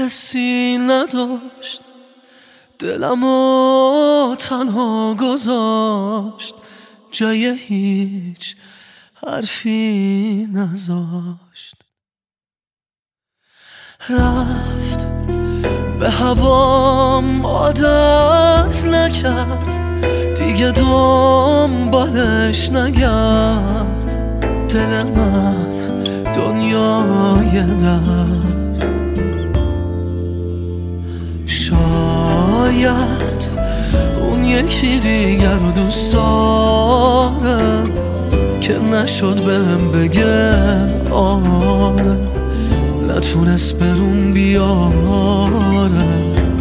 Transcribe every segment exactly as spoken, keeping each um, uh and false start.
حسی نداشت، دلمو تنها گذاشت، جای هیچ حرفی نذاشت. رفت به هوام عادت نکرد، دیگه دنبالش نگرد. دل من دنیای درد، شاید اون یکی دیگر رو دوست داره که نشد بهم بگه آره، نتونست برون بیاره.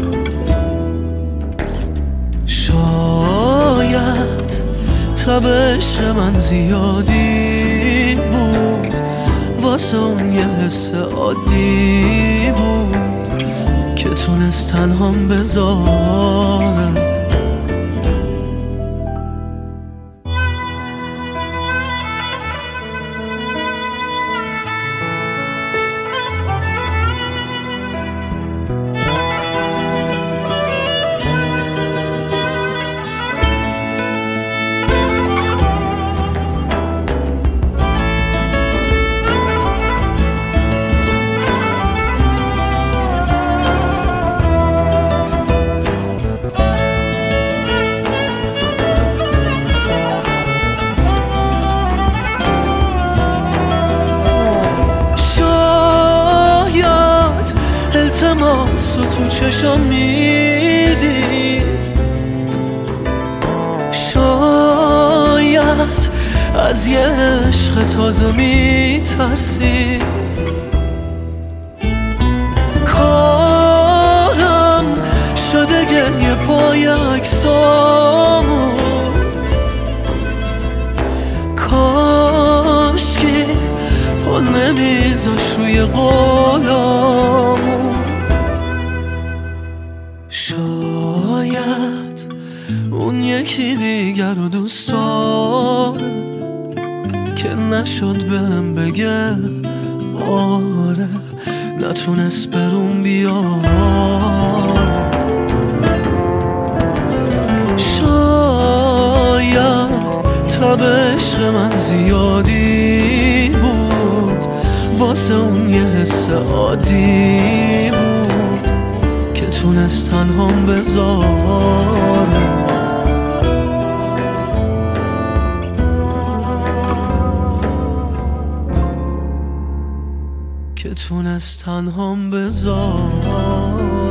شاید تبش من زیادی بود، واسه اون یه حس عادی بود که تونست تنهام بذاره. التماس رو تو چشم میدید، شاید از یه عشق تازه میترسید. کارم شده گریه پای عکسامون، کاشکی پا نمیذاش روی قولامون. شاید اون یکی دیگر رو دوست داره که نشد بهم بگه آره، نتونست برون بیاره. شاید تب عشق من زیادی بود، واسه اون یه حس عادی بود که تونست تنهام بذاره. که تونست تنهام بذاره.